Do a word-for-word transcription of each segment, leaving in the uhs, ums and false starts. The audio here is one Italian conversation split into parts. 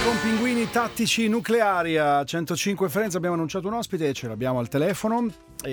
con Pinguini Tattici Nucleari a centocinque Friends. Abbiamo annunciato un ospite, ce l'abbiamo al telefono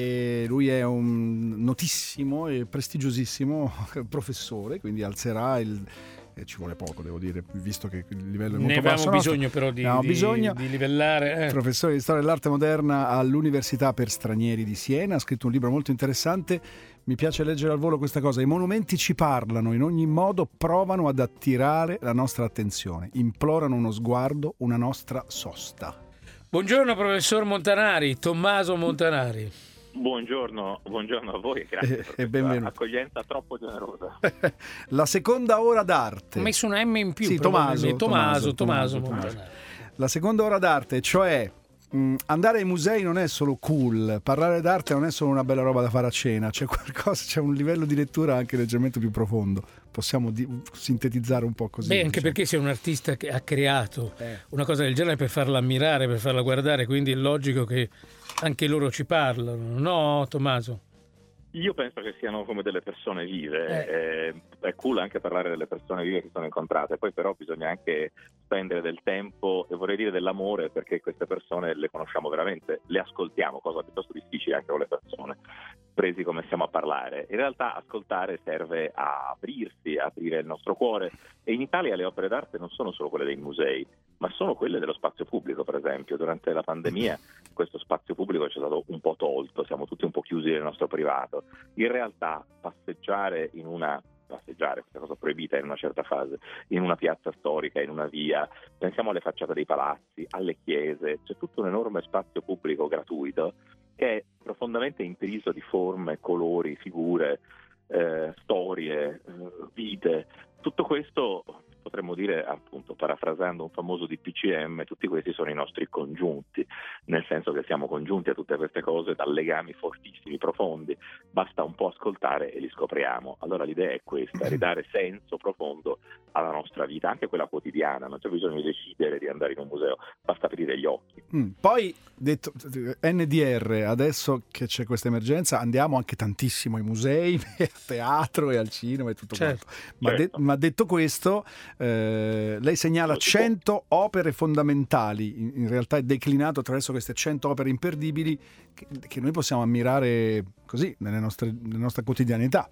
e lui è un notissimo e prestigiosissimo professore, quindi alzerà il... Eh, ci vuole poco, devo dire, visto che il livello è molto ne basso. Ne abbiamo bisogno però di, no, di, bisogno. di livellare. Eh. Professore di storia dell'arte moderna all'Università per Stranieri di Siena, ha scritto un libro molto interessante. Mi piace leggere al volo questa cosa: i monumenti ci parlano, in ogni modo provano ad attirare la nostra attenzione, implorano uno sguardo, una nostra sosta. Buongiorno professor Montanari, Tommaso Montanari. Buongiorno, buongiorno a voi, grazie per e benvenuto. Accoglienza troppo generosa. La seconda ora d'arte. Ho messo una M in più. Sì, Tommaso, Tommaso, Tommaso, Tommaso, Tommaso Tommaso. La seconda ora d'arte, cioè mh, andare ai musei non è solo cool, parlare d'arte non è solo una bella roba da fare a cena, c'è qualcosa, c'è un livello di lettura anche leggermente più profondo. Possiamo di- sintetizzare un po' così. Beh, anche diciamo. perché sei un artista che ha creato eh. una cosa del genere per farla ammirare, per farla guardare, quindi è logico che anche loro ci parlano, no Tommaso? Io penso che siano come delle persone vive, eh. eh, è cool anche parlare delle persone vive che sono incontrate, poi però bisogna anche spendere del tempo e vorrei dire dell'amore, perché queste persone le conosciamo veramente, le ascoltiamo, cosa piuttosto difficile anche con le persone, presi come stiamo a parlare. In realtà ascoltare serve a aprirsi, a aprire il nostro cuore, e in Italia le opere d'arte non sono solo quelle dei musei, ma sono quelle dello spazio pubblico. Per esempio, durante la pandemia questo spazio pubblico ci è stato un po' tolto, siamo tutti un po' chiusi nel nostro privato. In realtà passeggiare in una passeggiare, questa cosa proibita in una certa fase, in una piazza storica, in una via, pensiamo alle facciate dei palazzi, alle chiese, c'è tutto un enorme spazio pubblico gratuito che è profondamente intriso di forme, colori, figure, eh, storie, eh, vite. Tutto questo, potremmo dire, appunto, parafrasando un famoso D P C M, tutti questi sono i nostri congiunti, nel senso che siamo congiunti a tutte queste cose da legami fortissimi, profondi, basta un po' ascoltare e li scopriamo. Allora l'idea è questa, ridare senso profondo alla nostra vita, anche quella quotidiana, non c'è bisogno di decidere di andare in un museo, basta aprire gli occhi. Mm, poi, detto N D R, adesso che c'è questa emergenza, andiamo anche tantissimo ai musei, a teatro e al cinema e tutto certo. quanto. Ma, Certo. de- ma detto questo, eh, lei segnala cento opere fondamentali, in, in realtà è declinato attraverso queste cento opere imperdibili che, che noi possiamo ammirare così nelle nostre, nella nostra quotidianità.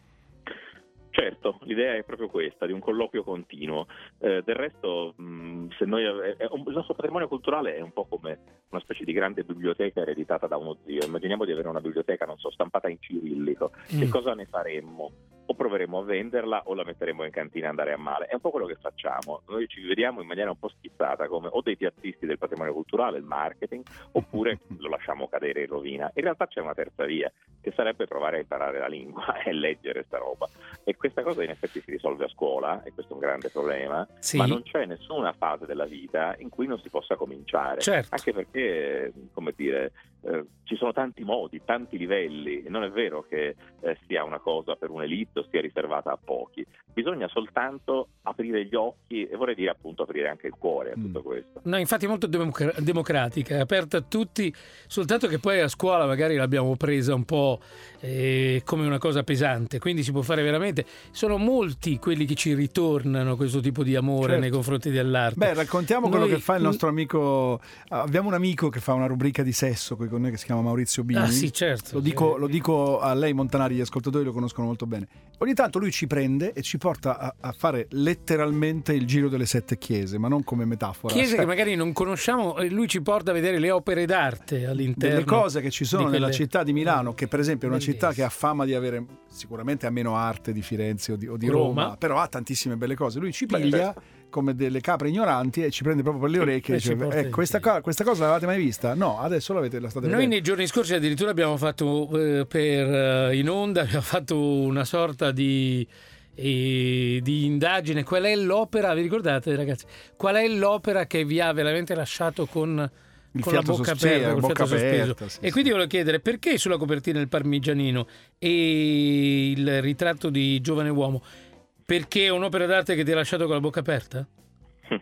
Certo, l'idea è proprio questa, di un colloquio continuo. Eh, del resto, mh, se noi, è, è, il nostro patrimonio culturale è un po' come una specie di grande biblioteca ereditata da uno zio. Immaginiamo di avere una biblioteca, non so, stampata in cirillico. Mm. Che cosa ne faremmo? O proveremo a venderla o la metteremo in cantina e andare a male. È un po' quello che facciamo. Noi ci vediamo in maniera un po' schizzata come o dei piazzisti del patrimonio culturale, il marketing, oppure lo lasciamo cadere in rovina. In realtà c'è una terza via, che sarebbe provare a imparare la lingua e leggere sta roba. E questa cosa in effetti si risolve a scuola, e questo è un grande problema, sì. Ma non c'è nessuna fase della vita in cui non si possa cominciare. Certo. Anche perché, come dire, eh, ci sono tanti modi, tanti livelli, e non è vero che eh, sia una cosa per un'elite o sia riservata a pochi. Bisogna soltanto aprire gli occhi e vorrei dire appunto aprire anche il cuore a tutto questo. No, infatti è molto democ- democratica, è aperta a tutti, soltanto che poi a scuola magari l'abbiamo presa un po' eh, come una cosa pesante, quindi si può fare veramente, sono molti quelli che ci ritornano questo tipo di amore Certo. nei confronti dell'arte. Beh, raccontiamo quello Noi... che fa il nostro amico. Abbiamo un amico che fa una rubrica di sesso qui con noi che si chiama Maurizio Bini. Ah sì, certo. Lo dico, lo dico a lei Montanari, gli ascoltatori lo conoscono molto bene. Ogni tanto lui ci prende e ci porta a, a fare letteralmente il giro delle sette chiese, ma non come metafora. Chiese cioè, che magari non conosciamo, e lui ci porta a vedere le opere d'arte all'interno. delle cose che ci sono quelle... nella città di Milano, che per esempio è una Bellissimo. città che ha fama di avere, sicuramente ha meno arte di Firenze o di, o di Roma, Roma, però ha tantissime belle cose. Lui ci Beh, piglia certo. come delle capre ignoranti e ci prende proprio per le orecchie e E ci dice, porta eh, in questa, giro. co- questa cosa l'avete mai vista? No, adesso l'avete, la state Noi vedendo. nei giorni scorsi addirittura abbiamo fatto eh, per eh, in onda abbiamo fatto una sorta di, eh, di indagine. Qual è l'opera, vi ricordate ragazzi? Qual è l'opera che vi ha veramente lasciato con, Il con la fiato bocca sospeso, aperta, col bocca fiato sospeso? aperta, sì, e sì. quindi volevo chiedere perché sulla copertina il Parmigianino e il ritratto di giovane uomo? Perché è un'opera d'arte che ti ha lasciato con la bocca aperta?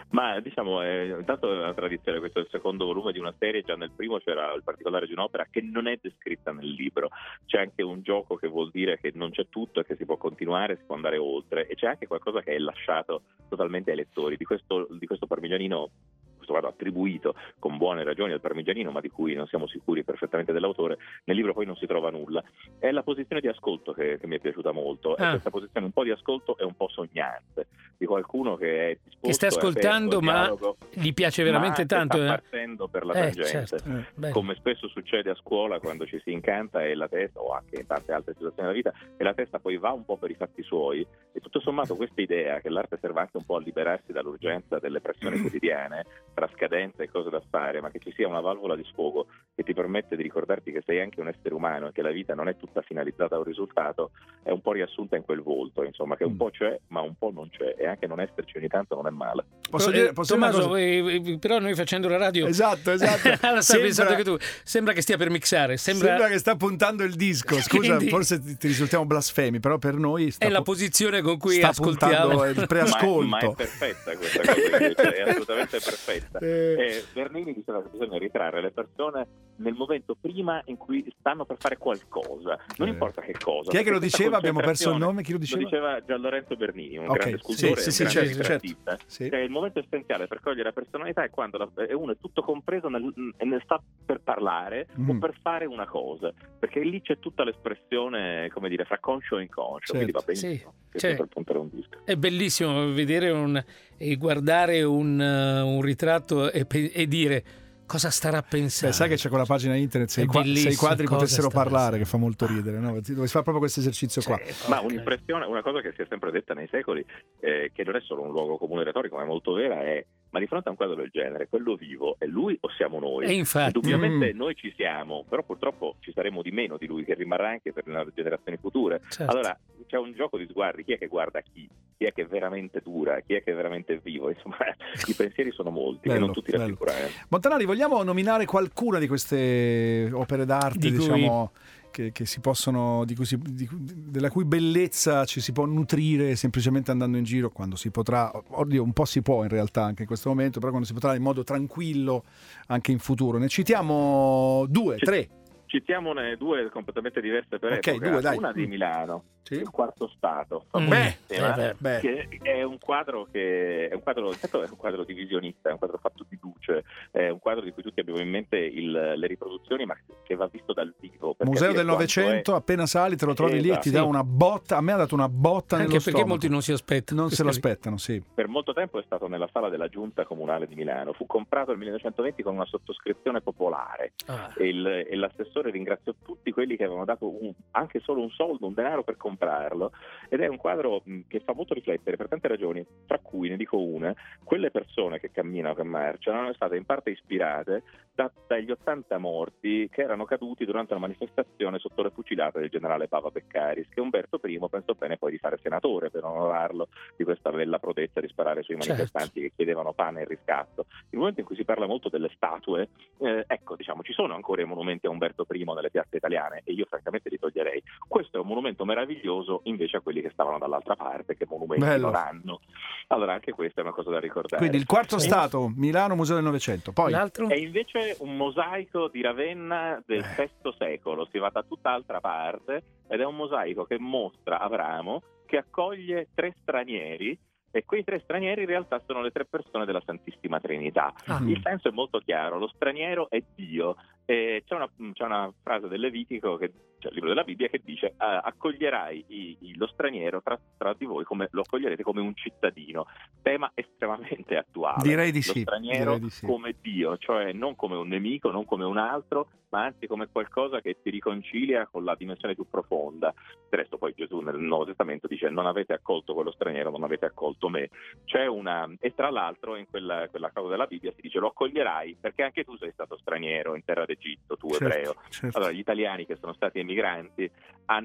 Ma diciamo, eh, intanto è una tradizione, questo è il secondo volume di una serie, già nel primo c'era il particolare di un'opera che non è descritta nel libro, c'è anche un gioco che vuol dire che non c'è tutto e che si può continuare, si può andare oltre, e c'è anche qualcosa che è lasciato totalmente ai lettori. Di questo, di questo Parmigianino, questo attribuito con buone ragioni al Parmigianino, ma di cui non siamo sicuri perfettamente dell'autore, nel libro poi non si trova nulla. È la posizione di ascolto che, che mi è piaciuta molto, Ah. è questa posizione un po' di ascolto e un po' sognante, di qualcuno che è disposto, Che sta ascoltando, ma dialogo, gli piace veramente ma tanto. sta Eh? partendo per la Eh, tangente, certo. Eh, Beh. come spesso succede a scuola quando ci si incanta e la testa, o anche in tante altre situazioni della vita, e la testa poi va un po' per i fatti suoi, e tutto sommato questa idea che l'arte serve anche un po' a liberarsi dall'urgenza delle pressioni quotidiane, tra scadenze e cose da fare, ma che ci sia una valvola di sfogo che ti permette di ricordarti che sei anche un essere umano e che la vita non è tutta finalizzata a un risultato, è un po' riassunta in quel volto, insomma, che un po' c'è ma un po' non c'è, e anche non esserci ogni tanto non è male. Posso Però, dire, eh, posso dire una Tommaso, cosa? eh, eh, però noi facendo la radio Esatto, esatto. la stai Sembra- pensando che tu sembra che stia per mixare, sembra, Sembra che sta puntando il disco. Scusa, Quindi- forse ti, ti risultiamo blasfemi, però per noi sta è la pu- posizione con cui sta ascoltiamo. puntando il preascolto. Ma è, ma è perfetta questa cosa, invece, è assolutamente perfetta. Eh, Eh, Bernini diceva che bisogna ritrarre le persone nel momento prima in cui stanno per fare qualcosa, non Eh. importa che cosa. Chi è che lo perché questa diceva? Abbiamo perso il concentrazione- nome. Chi lo diceva? Lo diceva Gian Lorenzo Bernini, un Ok, grande sì, scultore, sì, un sì, grande certo, certo. ritratista. Sì. Cioè, il momento essenziale per cogliere la personalità è quando la, è uno è tutto compreso nel, nel sta per parlare Mm. o per fare una cosa, perché lì c'è tutta l'espressione, come dire, fra conscio e inconscio, quindi va Certo. benissimo. Sì, Che cioè- per puntare un disco. È bellissimo vedere un, e guardare un, uh, un ritratto e, pe- e dire cosa starà pensando. Beh, sai che c'è quella pagina internet, se, È i, qua- se i bellissimo, quadri cosa potessero sta parlare, pensando. che fa molto ridere, no? Dove si fa proprio questo esercizio qua. Cioè, Ma porca- un'impressione, una cosa che si è sempre detta nei secoli, eh, che non è solo un luogo comune retorico, ma è molto vera, è: ma di fronte a un quadro del genere, quello vivo è lui o siamo noi? E infatti, Indubbiamente Mm. noi ci siamo, però purtroppo ci saremo di meno di lui, che rimarrà anche per le generazioni future. certo. Allora c'è un gioco di sguardi: chi è che guarda chi? Chi è che veramente dura? Chi è che veramente è vivo? Insomma, i pensieri sono molti e Bello, non tutti bello. rassicurano. Montanari, vogliamo nominare qualcuna di queste opere d'arte, Di cui- diciamo, che, che si possono, di cui si- di cui- della cui bellezza ci si può nutrire semplicemente andando in giro quando si potrà, oddio, un po' si può in realtà anche in questo momento, però quando si potrà in modo tranquillo anche in futuro. Ne citiamo due, Ci- tre. Citiamone due completamente diverse per Ok, epoca. due, dai. Una di Mm. Milano, Sì. il Quarto Stato, Mm. famosissima, Eh, beh. Beh, che è un quadro che è un quadro, intanto è un quadro divisionista, è un quadro fatto di luce, è un quadro di cui tutti abbiamo in mente il, le riproduzioni, ma che va visto dal vivo. per Museo capire del quanto Novecento, appena sali te lo trovi lì e ti Esatto. dà una botta, a me ha dato una botta Anche nello perché stomaco. molti non si aspettano. Non se lo aspettano, sì. È, per molto tempo è stato nella sala della Giunta Comunale di Milano, fu comprato nel millenovecentoventi con una sottoscrizione popolare. Ah. E, il, e l'assessore ringraziò tutti quelli che avevano dato un- anche solo un soldo, un denaro per comprarlo, ed è un quadro mh, che fa molto riflettere per tante ragioni, tra cui ne dico una: quelle persone che camminano, che marciano, erano state in parte ispirate da- dagli ottanta morti che erano caduti durante una manifestazione sotto le fucilate del generale Pava Beccaris, che Umberto I pensò bene poi di fare senatore per onorarlo di questa bella prodezza di sparare sui Certo. manifestanti che chiedevano pane e riscatto. Il momento in cui si parla molto delle statue, eh, ecco, diciamo, ci sono ancora i monumenti a Umberto I nelle piazze italiane, e io francamente li toglierei. Questo è un monumento meraviglioso invece a quelli che stavano dall'altra parte, che monumenti Bello. non hanno. Allora anche questa è una cosa da ricordare. Quindi il quarto Sì. stato, Milano, Museo del Novecento. Poi L'altro? È invece un mosaico di Ravenna del Eh. sesto secolo, si va da tutt'altra parte, ed è un mosaico che mostra Abramo che accoglie tre stranieri, e quei tre stranieri in realtà sono le tre persone della Santissima Trinità. Ah. Mm. Il senso è molto chiaro: lo straniero è Dio. E c'è una, c'è una frase del Levitico, che, cioè il libro della Bibbia, che dice: "Ah, accoglierai i- i- lo straniero tra, tra di voi, come lo accoglierete come un cittadino". Tema estremamente attuale. direi di lo sì. straniero direi di sì. come Dio, cioè non come un nemico, non come un altro, ma anzi come qualcosa che ti riconcilia con la dimensione più profonda. Del resto poi Gesù nel Nuovo Testamento dice: non avete accolto quello straniero, non avete accolto me. C'è una, e tra l'altro in quella, quella cosa della Bibbia si dice: lo accoglierai perché anche tu sei stato straniero in terra d'Egitto, tu Certo, ebreo. certo. Allora gli italiani che sono stati emigranti hanno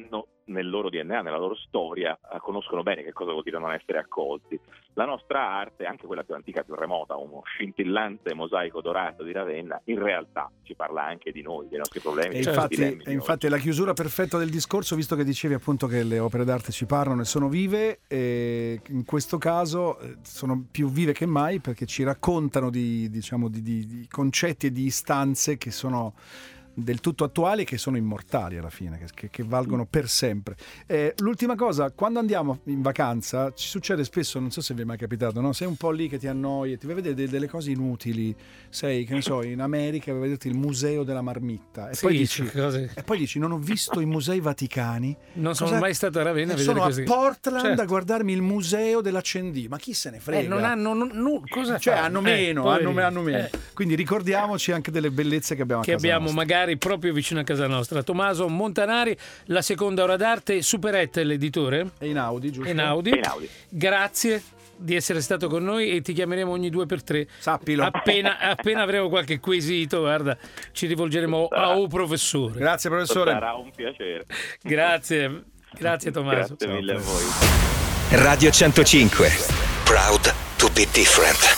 nel loro D N A, nella loro storia, eh, conoscono bene che cosa vuol dire non essere accolti. La nostra arte, anche quella più antica, più remota, uno scintillante mosaico dorato di Ravenna, in realtà ci parla anche di noi, dei nostri problemi. E infatti, e infatti è la chiusura perfetta del discorso, visto che dicevi appunto che le opere d'arte ci parlano e sono vive, e in questo caso sono più vive che mai, perché ci raccontano di, diciamo, di, di, di concetti e di istanze che sono del tutto attuali, che sono immortali alla fine, che, che valgono per sempre. Eh, l'ultima cosa, quando andiamo in vacanza ci succede spesso, non so se vi è mai capitato, no? Sei un po' lì che ti annoi e ti vai a vedere delle cose inutili, sei, che ne so, in America vai a vederti il museo della marmitta e, sì, poi dici, cose... e poi dici non ho visto i musei vaticani, non sono cosa... mai stato a Ravenna a vedere sono questi... a Portland, certo, a certo, guardarmi il museo dell'accendino, ma chi se ne frega, eh, non hanno non, non, cosa cioè fanno? hanno meno, eh, hanno, hanno meno. Eh. Quindi ricordiamoci anche delle bellezze che abbiamo a che casa abbiamo nostra. magari proprio vicino a casa nostra. Tommaso Montanari, La Seconda Ora d'Arte, Superette l'editore, è in Audi, giusto? in Audi. In Audi. Grazie di essere stato con noi e ti chiameremo ogni due per tre. Sappilo. Appena, appena avremo qualche quesito, guarda, ci rivolgeremo a un professore. Grazie professore. Sarà un piacere. Grazie, grazie Tommaso. Grazie mille a voi. Radio centocinque. Proud to be different.